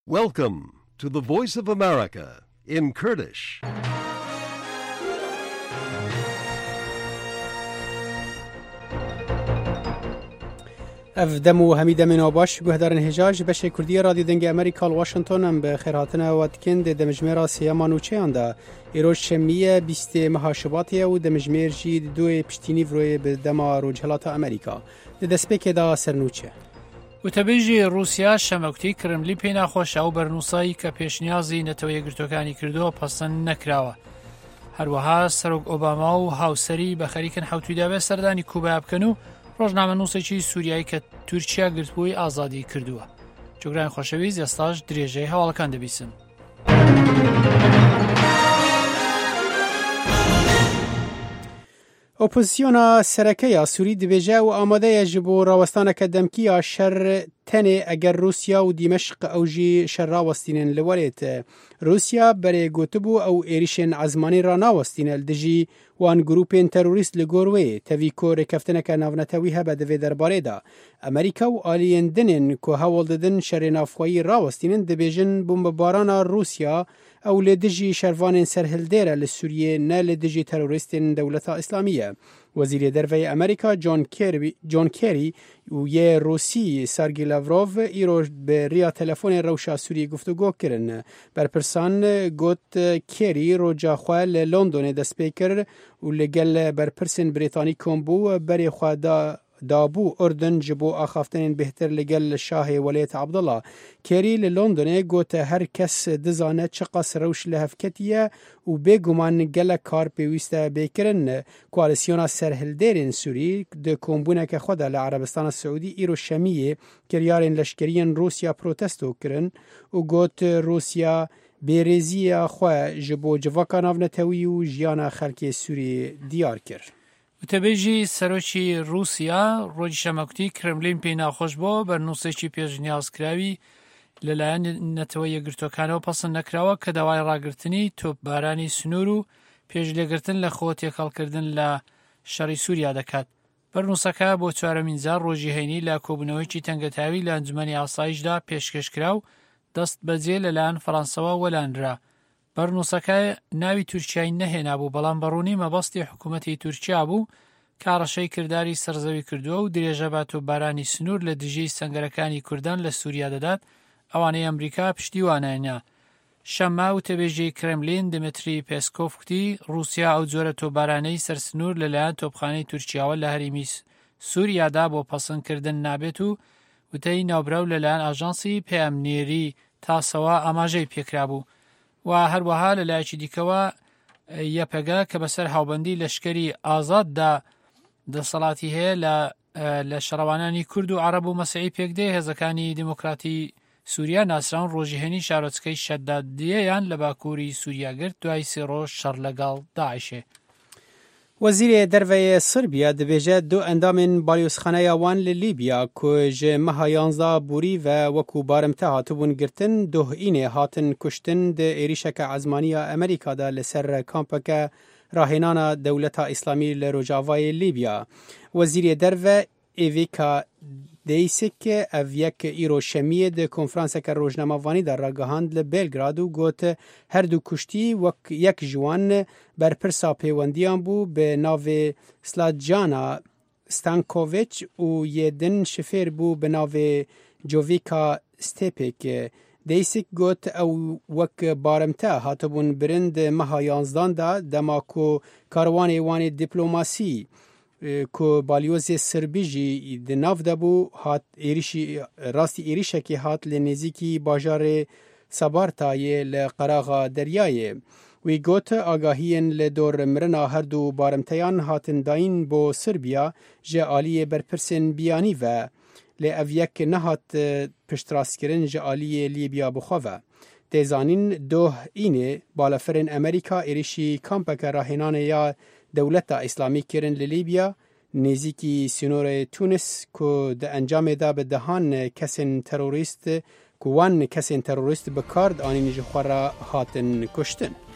Welcome to the Voice of America in Kurdish. اف دمو همیده من آباش گهدارن هجاج بشه کردی رادیو دنگ امریکا واشنطن هم به خیراتنا واتکند دمجمیر سیما نوچه انده ایروش شمیه 20 مهاشباتیه و دمجمیر جید دوی پشتینی وروی به دما روجهلات امریکا ده دسپیک دا سرنوچه و تبیجی روسیا شمکتی کرملی پینا خوش او برنوسایی که پیشنیازی نتوی گرتوکانی کردو پسند نکراوه هروها سروک اوباما و هاوسری بخریکن حوتوی دابه سردانی کوبا بکنو ڕۆژنامە نووسێکی سووریایی کە تورکیا گرتبووی ئازادی کردووە. جۆگرانی خۆشەویست ئێستاش درێژەی هەواڵەکان دەبیسن. ئۆپۆزیسیۆنا سەرەکەیە سووری دەبێژە و ئامادەیە ji بۆ ڕاوەستانەکە دەمکیە شەر تەنێ ئەگەر رووسیا و دیمەشق ئەوژی شەرڕاوەستینن لەوەرێت. رووسیا بەرێ گوتبوو ئەو ئێریشên عەزمانی ڕاناوەستینە دژی وان گروپên تەروریست li gor wê tevî ku rêkeftineke navnetewî hebe divê derbarê de. Amerîka û aliyên dinên ku hewl didin şerê navxweyî rawestînin dibêjin bombebarana Roosya ew li dijî şervanên serhildêre li Sûriyê ne li dijî terorîstên Dewleta İslamî ye. Wezîrê Derveyê Amerîka John Kerry û yê Rûsî Sergey Lavrov îro bi rêya telefonê rewşa Sûriyê guftûgû kirin. Berpirsan got Kerry roja xwe li Londonê destpê kir û li gel berpirsên Brîtanî kombû berê xwe dabû Urdun ji bo axaftinên bêhtir li gel Şahê Welêt Abdullah. Kerry li Londonê got her kes dizane çi qas rewş li hevketiye û bêguman gelek kar pêwîst e bêkirin. Koalîsyona serhildêrên Sûrî di kombûneke xwe de li Erebistana Siûdî îro şemiyê kiryarên leşkeriyên Roosya protesto kirin û got Roosya bêrêziya xwe ji bo civaka navnetewî û jiyana xelkê Sûriyê diyar kir. وتەبێژی سەرۆکی رووسیا ڕۆژی شەمەکوتی کرملین پێی ناخۆش بۆ بەرنووسێکی پێشنیازکراوی لەلایەن نەتەوە یەکگرتوەکانەوە پەسەند نەکراوە کە داوای ڕاگررتنی تۆپبارانی سنوور و پێشلێگرتن لە خۆ تێکەڵکردن لە شەڕی سووریا دەکات. بەرنووسەکە بۆ چوارەمین جار ڕۆژی هەینی لە کۆبوونەوەیکی تەنگەتاوی لە ئەنجومەنی ئاسایشدا پێشکەشکرا و دەست بەجێ لەلایەن فەڕەنسەوە وەلانرا. بەرنووسەکە ناوی تورکیای نەهێنا بوو بەڵام بەڕوونی مەبەستی حکوومەتی تورکیا بوو کارەشەی کردداری سەرزەوی کردووە و درێژە بە تۆپبارانی سنوور لە دژی سەنگەرەکانی کوردان لە سووریا دەدات ئەوانەی ئەمریکا پشتیوانایە. شەمما و تەبێژەی کرملین دمتری پێسکۆف وتی رووسیا ئەو جۆرە تۆپبارانەی سەرسنوور لەلایەن تۆپخانەی تورکیاوە لە هەرێمی سووریادا بۆ پەسەندکردن نابێت و وتەی ناوبراو لەلایەن ئاژانسی پەیامنێری تاسەوە ئاماژەی پێکرا بوو. و هەروەها لەلایەکی دیکەوە یەپەگە کە بەسەر هاوبەندی لەشکری ئازاددا دەسەڵاتی هەیە لە شەڕەوانانی کورد و عەرەب و مەسیحی پێکدێ هێزەکانی دیموکراتی سووریا ناسراون ڕۆژی هەینی شارۆچکەی شەدادیەیان لە باکووری سووریا گرت دوای 3 ڕۆژ شەڕ لەگەڵ داعیشێ. وەزیرê Derveyê Sirbiya dibêje du endamên balyozxaneya wan li Lîbya ku ji meha 11 borî ve wekû barimte hatibûn girtin dohînê hatin kuştin di êrişeke ezmaniya Amerîka de li ser kampeke rahênana Dewleta İslamî li Rojavayê Lîbya. Wezîrê Derve Evika Deysik ev yek îro şemiyê di konferanseke rojnamavanî de ragihand li Belgrad û got her du kuştî wek yek ji wan berpirsa pêwendiyan bû bi navê Sladjana Stankovic û yê din şifêr bû bi navê Jovika Stepek. Deysik got ew wek barimte hatibûn birin di meha 11 de dema ku karwanê wanê dîplomasî ku balyozê Sirbî jî di nav de bû hat rastî êrişekê hat li nêzîkî bajarê Sabartayê li qeraxa Deryayê. Wî got agahiyên li dor mirina her du barimteyan hatin dayîn bo Sirbiya ji aliyê berpirsên biyanî ve lê ev yek nehat piştrastkirin ji aliyê Lîbya bixwe ve. Têzanîn dohînê balafirên Amerîka êrişî kampeke rahênanê ya Dewleta İslamî kirin li Lîbya nêzîkî sînorê Tunis ku di encamê de bi dehan kesên terorîst ku wan kesên terorîst bi kar anîn ji xwe re hatin kuştin.